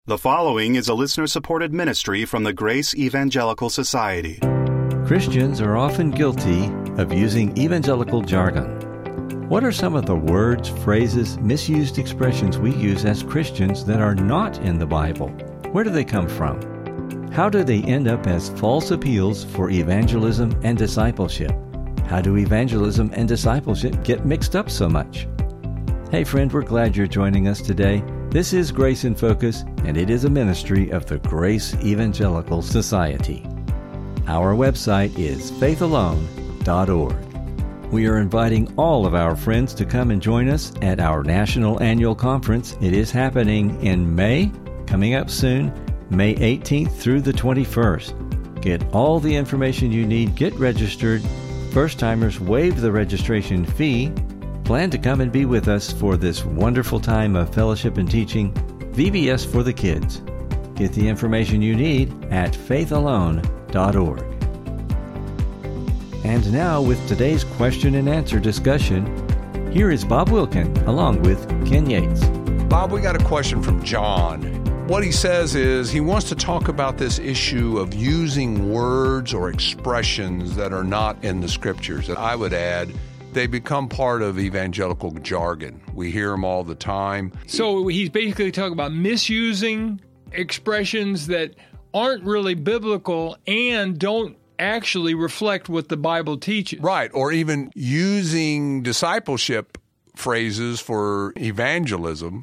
The following is a listener-supported ministry from the Grace Evangelical Society. Christians are often guilty of using evangelical jargon. What are some of the words, phrases, misused expressions we use as Christians that are not in the Bible? Where do they come from? How do they end up as false appeals for evangelism and discipleship? How do evangelism and discipleship get mixed up so much? Hey friend, we're glad you're joining us today. This is Grace in Focus, and it is a ministry of the Grace Evangelical Society. Our website is faithalone.org. We are inviting all of our friends to come and join us at our National Annual Conference. It is happening in May, coming up soon, May 18th through the 21st. Get all the information you need, get registered. First-timers waive the registration fee. Plan to come and be with us for this wonderful time of fellowship and teaching, VBS for the kids. Get the information you need at faithalone.org. And now, with today's question and answer discussion, here is Bob Wilkin along with Ken Yates. Bob, we got a question from John. What he says is he wants to talk about this issue of using words or expressions that are not in the scriptures. And I would add, they become part of evangelical jargon. We hear them all the time. So he's basically talking about misusing expressions that aren't really biblical and don't actually reflect what the Bible teaches. Right, or even using discipleship phrases for evangelism,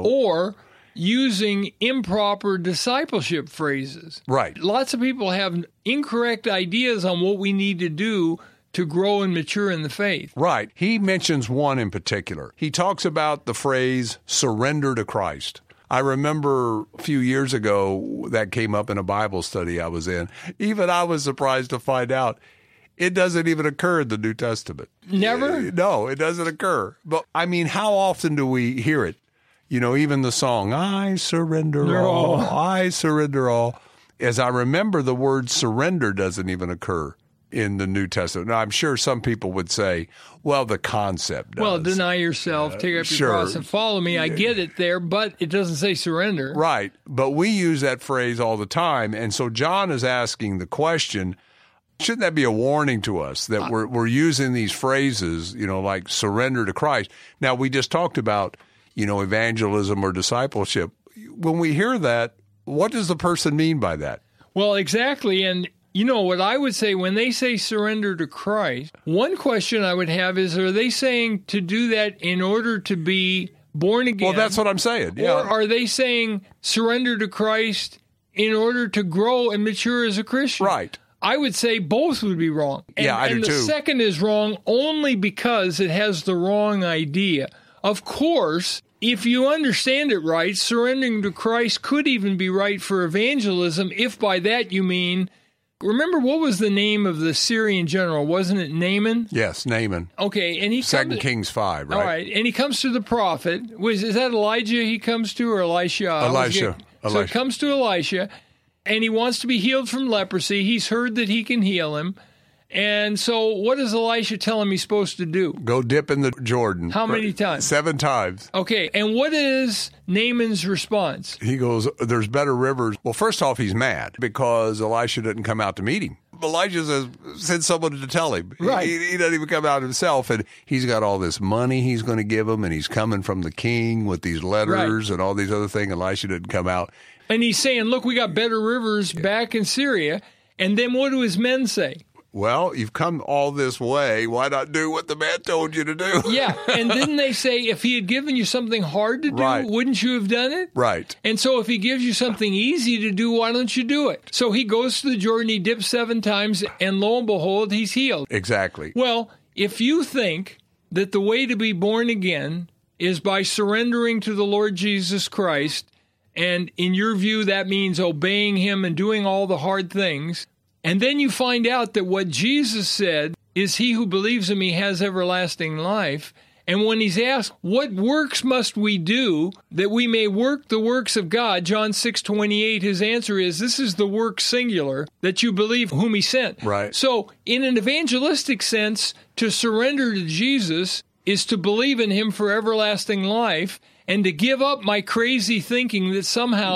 Or using improper discipleship phrases. Right. Lots of people have incorrect ideas on what we need to do to grow and mature in the faith. Right. He mentions one in particular. He talks about the phrase, surrender to Christ. I remember a few years ago that came up in a Bible study I was in. Even I was surprised to find out it doesn't even occur in the New Testament. Never? No, it doesn't occur. But, how often do we hear it? Even the song, I surrender all, I surrender all. As I remember, the word surrender doesn't even occur in the New Testament. Now, I'm sure some people would say, well, the concept does. Well, deny yourself, take up your cross and follow me. I get it there, but it doesn't say surrender. Right. But we use that phrase all the time. And so John is asking the question, shouldn't that be a warning to us that we're using these phrases, like surrender to Christ? Now, we just talked about evangelism or discipleship. When we hear that, what does the person mean by that? Well, exactly. And what I would say when they say surrender to Christ, one question I would have is, are they saying to do that in order to be born again? Well, that's what I'm saying. Yeah. Or are they saying surrender to Christ in order to grow and mature as a Christian? Right. I would say both would be wrong. I do too. And the second is wrong only because it has the wrong idea. Of course, if you understand it right, surrendering to Christ could even be right for evangelism, if by that you mean, remember what was the name of the Syrian general? Wasn't it Naaman? Yes, Naaman. Okay, and he 2 Kings 5, right? All right, and he comes to the prophet. Is that Elijah he comes to, or Elisha? Elisha. So he comes to Elisha, and he wants to be healed from leprosy. He's heard that he can heal him. And so what does Elisha tell him he's supposed to do? Go dip in the Jordan. How many times? 7 times. Okay, and what is Naaman's response? He goes, there's better rivers. Well, first off, he's mad because Elisha didn't come out to meet him. Elijah says, send someone to tell him. Right. He doesn't even come out himself, and he's got all this money he's going to give him, and he's coming from the king with these letters and all these other things. Elisha didn't come out. And he's saying, look, we got better rivers back in Syria. And then what do his men say? Well, you've come all this way. Why not do what the man told you to do? Yeah. And didn't they say if he had given you something hard to do, wouldn't you have done it? Right. And so if he gives you something easy to do, why don't you do it? So he goes to the Jordan, he dips 7 times, and lo and behold, he's healed. Exactly. Well, if you think that the way to be born again is by surrendering to the Lord Jesus Christ, and in your view that means obeying him and doing all the hard things, and then you find out that what Jesus said is he who believes in me has everlasting life. And when he's asked, what works must we do that we may work the works of God, John 6:28, his answer is, this is the work singular, that you believe whom he sent. Right. So in an evangelistic sense, to surrender to Jesus is to believe in him for everlasting life and to give up my crazy thinking that somehow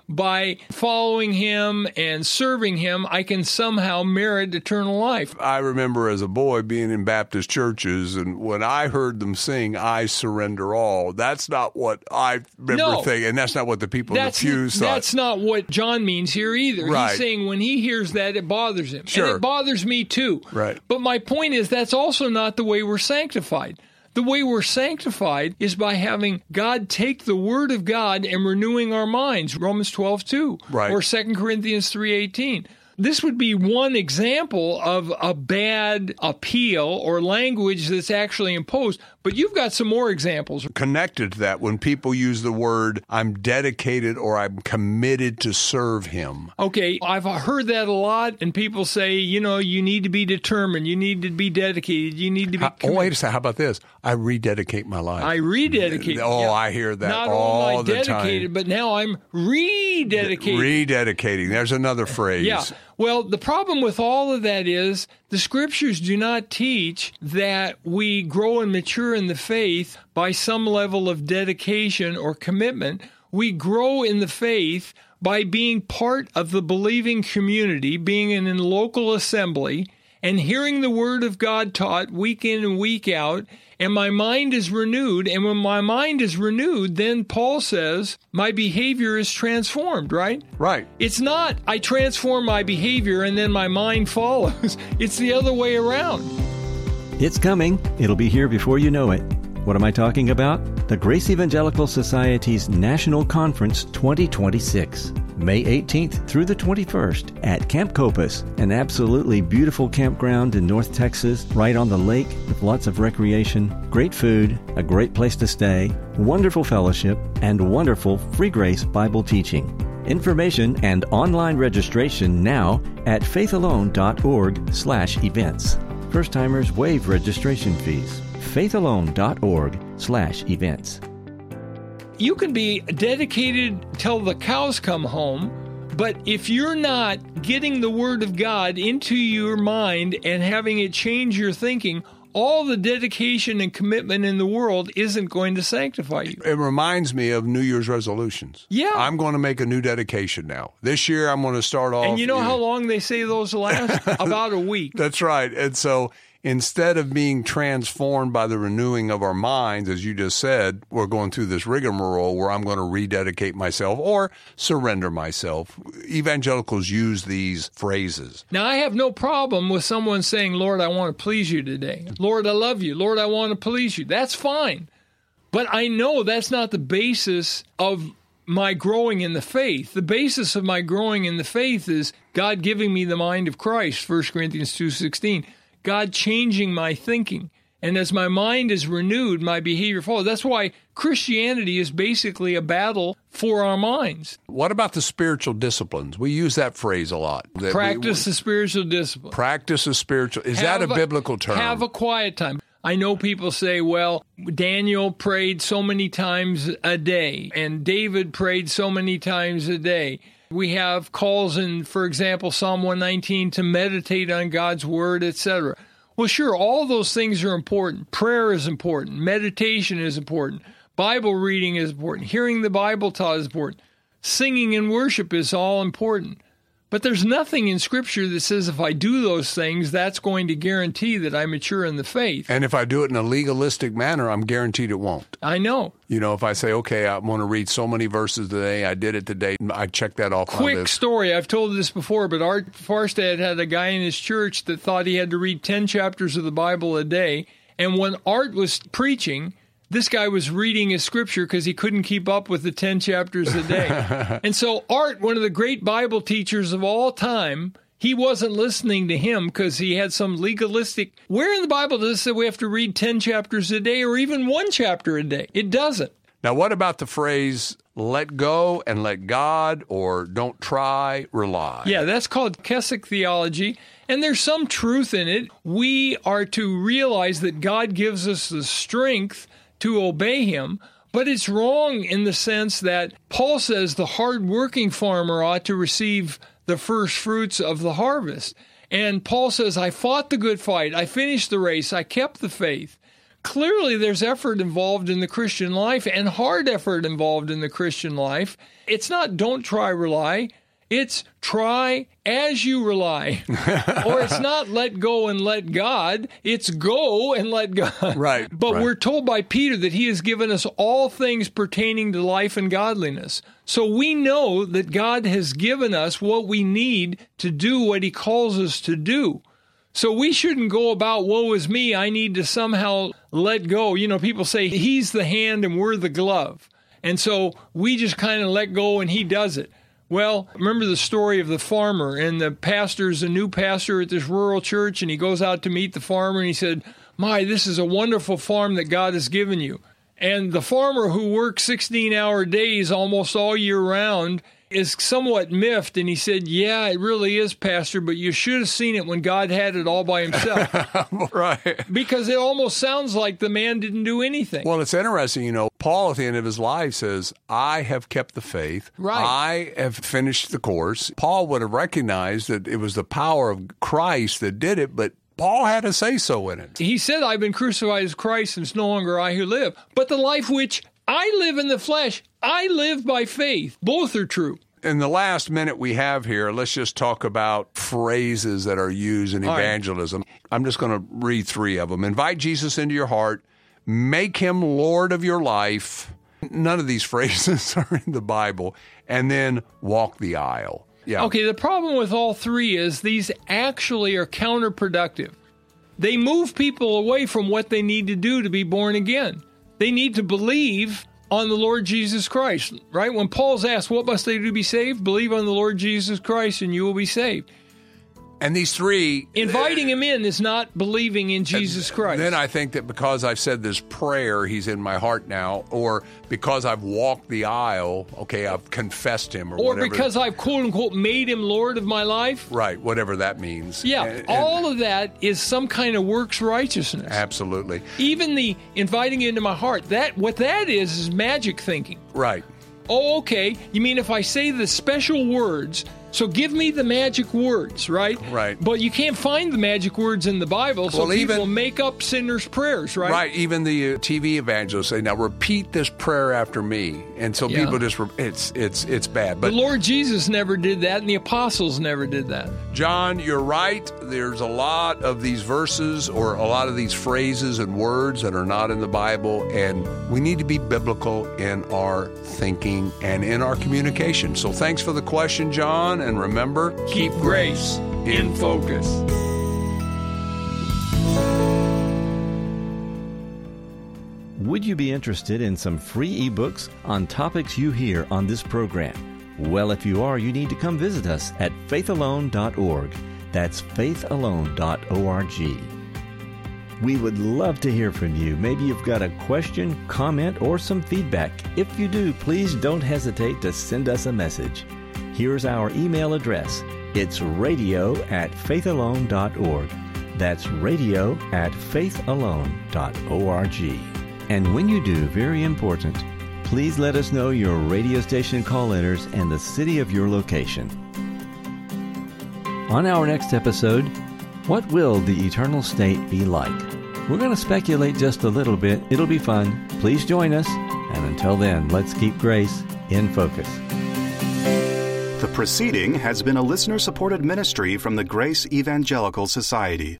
by following him and serving him, I can somehow merit eternal life. I remember as a boy being in Baptist churches, and when I heard them sing, I surrender all, that's not what I remember thinking, and that's not what the people in the pews thought. That's not what John means here either. Right. He's saying when he hears that, it bothers him. Sure. And it bothers me too. Right. But my point is that's also not the way we're sanctified. The way we're sanctified is by having God take the Word of God and renewing our minds, Romans 12:2, right, or 2 Corinthians 3:18. This would be one example of a bad appeal or language that's actually imposed, but you've got some more examples. Connected to that, when people use the word, I'm dedicated or I'm committed to serve him. Okay, I've heard that a lot, and people say, you need to be determined, you need to be dedicated, you need to be committed. Oh, wait a second, how about this? I rededicate my life. I rededicate. Oh, yeah. I hear that Not all only the time. Dedicated, but now I'm rededicated. Rededicating. There's another phrase. Yeah. Well, the problem with all of that is the Scriptures do not teach that we grow and mature in the faith by some level of dedication or commitment. We grow in the faith by being part of the believing community, being in a local assembly, and hearing the Word of God taught week in and week out, and my mind is renewed. And when my mind is renewed, then Paul says my behavior is transformed, right? Right. It's not I transform my behavior and then my mind follows. It's the other way around. It's coming. It'll be here before you know it. What am I talking about? The Grace Evangelical Society's National Conference 2026. May 18th through the 21st at Camp Copus, an absolutely beautiful campground in North Texas, right on the lake with lots of recreation, great food, a great place to stay, wonderful fellowship, and wonderful free grace Bible teaching. Information and online registration now at faithalone.org/events. First-timers waive registration fees. faithalone.org/events. You can be dedicated till the cows come home, but if you're not getting the Word of God into your mind and having it change your thinking, all the dedication and commitment in the world isn't going to sanctify you. It reminds me of New Year's resolutions. Yeah. I'm going to make a new dedication now. This year I'm going to start off. And you know how long they say those last? About a week. That's right. And so instead of being transformed by the renewing of our minds, as you just said, we're going through this rigmarole where I'm going to rededicate myself or surrender myself. Evangelicals use these phrases. Now, I have no problem with someone saying, Lord, I want to please you today. Lord, I love you. Lord, I want to please you. That's fine. But I know that's not the basis of my growing in the faith. The basis of my growing in the faith is God giving me the mind of Christ, 1 Corinthians 2:16. God changing my thinking. And as my mind is renewed, my behavior follows. That's why Christianity is basically a battle for our minds. What about the spiritual disciplines? We use that phrase a lot. Practice the spiritual discipline. Practice the spiritual. Is that a biblical term? Have a quiet time. I know people say, well, Daniel prayed so many times a day, and David prayed so many times a day. We have calls in, for example, Psalm 119 to meditate on God's word, etc. Well, sure, all those things are important. Prayer is important. Meditation is important. Bible reading is important. Hearing the Bible taught is important. Singing and worship is all important. But there's nothing in Scripture that says if I do those things, that's going to guarantee that I mature in the faith. And if I do it in a legalistic manner, I'm guaranteed it won't. I know. You know, if I say, okay, I want to read so many verses today, I did it today, I check that off my list. Quick story. I've told this before, but Art Farstad had a guy in his church that thought he had to read 10 chapters of the Bible a day. And when Art was preaching, this guy was reading his scripture because he couldn't keep up with the 10 chapters a day. And so Art, one of the great Bible teachers of all time, he wasn't listening to him because he had some legalistic... Where in the Bible does it say we have to read 10 chapters a day or even one chapter a day? It doesn't. Now, what about the phrase, let go and let God, or don't try, rely? Yeah, that's called Keswick theology, and there's some truth in it. We are to realize that God gives us the strength to obey him, but it's wrong in the sense that Paul says the hard-working farmer ought to receive the first fruits of the harvest. And Paul says, I fought the good fight, I finished the race, I kept the faith. clearly there's effort involved in the Christian life and hard effort involved in the Christian life. It's not don't try, rely. It's try as you rely. Or it's not let go and let God. It's go and let God. Right. But we're told by Peter that he has given us all things pertaining to life and godliness. So we know that God has given us what we need to do what he calls us to do. So we shouldn't go about, woe is me, I need to somehow let go. You know, people say he's the hand and we're the glove. And so we just kind of let go and he does it. Well, remember the story of the farmer, and the pastor's a new pastor at this rural church, and he goes out to meet the farmer, and he said, my, this is a wonderful farm that God has given you. And the farmer, who works 16-hour days almost all year round, is somewhat miffed, and he said, yeah, it really is, Pastor, but you should have seen it when God had it all by himself. Right. Because it almost sounds like the man didn't do anything. Well, it's interesting, you know, Paul at the end of his life says, I have kept the faith. Right. I have finished the course. Paul would have recognized that it was the power of Christ that did it, but Paul had a say-so in it. He said, I've been crucified as Christ, and it's no longer I who live, but the life which I live in the flesh, I live by faith. Both are true. In the last minute we have here, let's just talk about phrases that are used in evangelism. Right. I'm just going to read 3 of them. Invite Jesus into your heart. Make him Lord of your life. None of these phrases are in the Bible. And then walk the aisle. Yeah. Okay, the problem with all 3 is these actually are counterproductive. They move people away from what they need to do to be born again. They need to believe on the Lord Jesus Christ, right? When Paul's asked, what must they do to be saved? Believe on the Lord Jesus Christ and you will be saved. And these 3... Inviting him in is not believing in Jesus Christ. Then I think that because I've said this prayer, he's in my heart now, or because I've walked the aisle, okay, I've confessed him or whatever. Or because I've, quote-unquote, made him Lord of my life. Right, whatever that means. Yeah, all of that is some kind of works righteousness. Absolutely. Even the inviting into my heart, what that is magic thinking. Right. Oh, okay. You mean if I say the special words, so give me the magic words, right? Right. But you can't find the magic words in the Bible, so people make up sinners' prayers, right? Right. Even the TV evangelists say, now repeat this prayer after me. And so people just, it's bad. But the Lord Jesus never did that, and the apostles never did that. John, you're right. There's a lot of these verses or a lot of these phrases and words that are not in the Bible, and we need to be biblical in our thinking and in our communication. So thanks for the question, John, and remember, keep grace in focus. Would you be interested in some free ebooks on topics you hear on this program? Well, if you are, you need to come visit us at faithalone.org. That's faithalone.org. We would love to hear from you. Maybe you've got a question, comment, or some feedback. If you do, please don't hesitate to send us a message. Here's our email address. It's radio@faithalone.org. That's radio@faithalone.org. And when you do, very important, please let us know your radio station call letters and the city of your location. On our next episode, what will the eternal state be like? We're going to speculate just a little bit. It'll be fun. Please join us. And until then, let's keep grace in focus. The proceeding has been a listener-supported ministry from the Grace Evangelical Society.